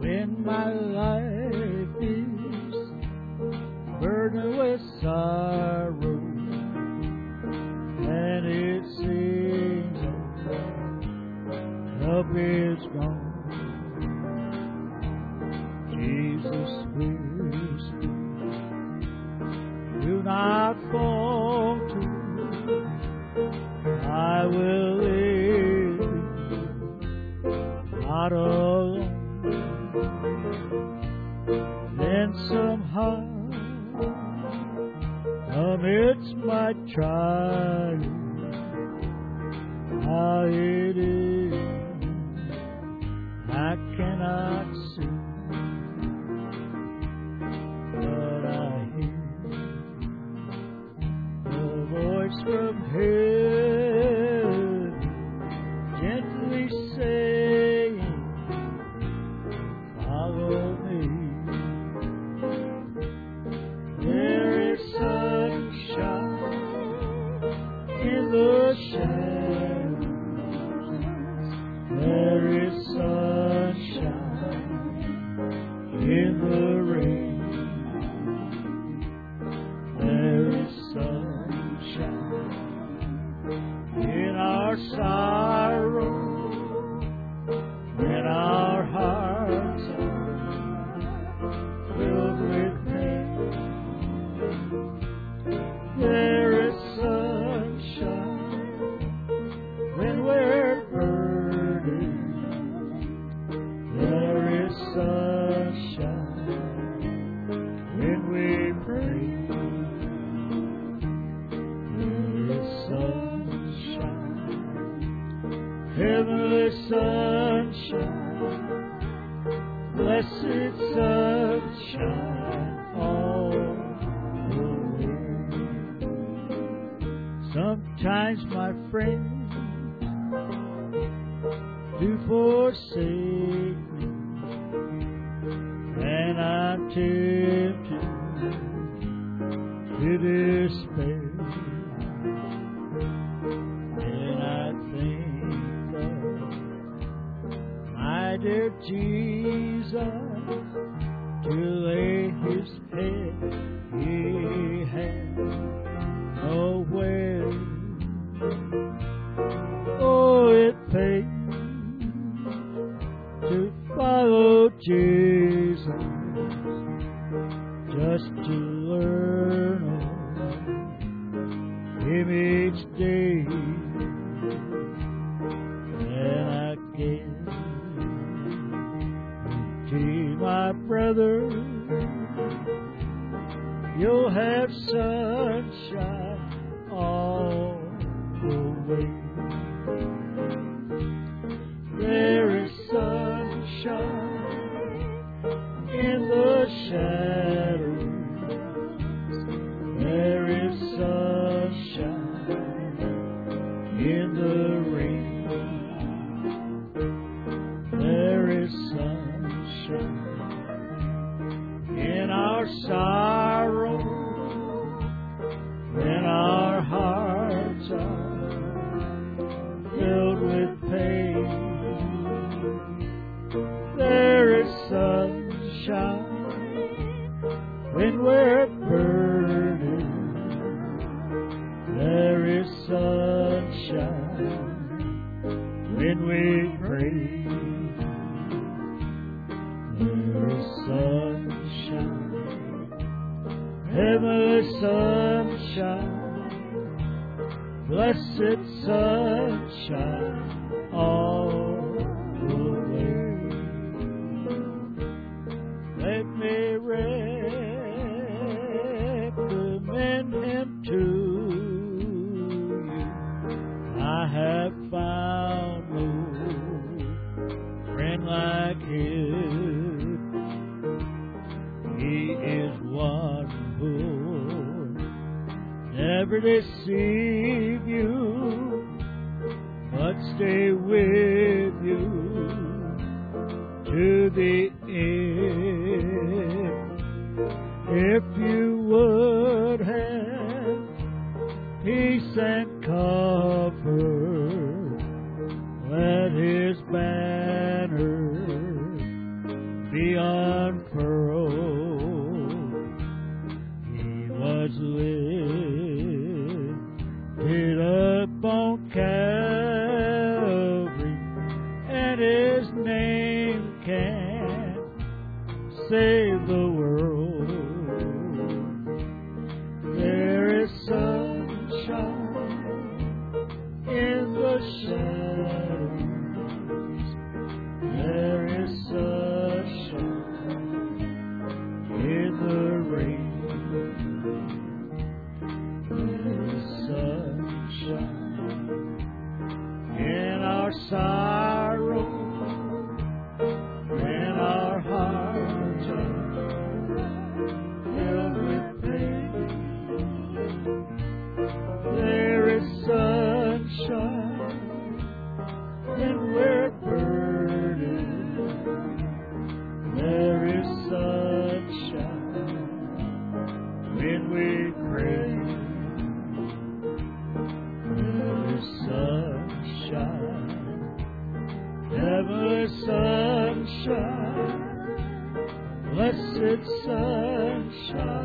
when my life is burdened with sorrow, and it seems help is gone. Jesus whispers, do not falter, I will lead you, not alone. Then somehow, amidst my trial, how it is I cannot see, but I hear the voice from heaven gently saying, follow me. There is sunshine in the shadows. There is sunshine in the rain. There is sunshine in our sorrow, when our hearts are filled with pain. There is sunshine when we're burdened. There is sunshine when we pray. There is sunshine, heavenly sunshine, blessed sunshine all the way. Sometimes, my friend, do forsake me, and I'm tempted to despair. And I think of my dear Jesus, to lay his head he had nowhere. Oh, it pays to follow Jesus, just to learn of him each day. And I guarantee, my brother, you'll have sunshine all the way. There is sunshine in the shadows. There is sunshine in the rain. There is sunshine in our sorrow, when our hearts are filled with pain. There is sunshine when we're burdened. There is sunshine when we pray. There is sunshine, heavenly sunshine, blessed sunshine all the way. Let me recommend him to you. I have found no friend like him. He is one who never deceive you, but stay with you to the end. If you would have peace and comfort, let his banner be His name can save the world. There is sunshine in the shadows. There is sunshine in the rain. There is sunshine in our sorrow, when our hearts are filled with pain. There is sunshine when we're burdened. There is sunshine when we crave. There is sunshine, heavenly sunshine, blessed sunshine.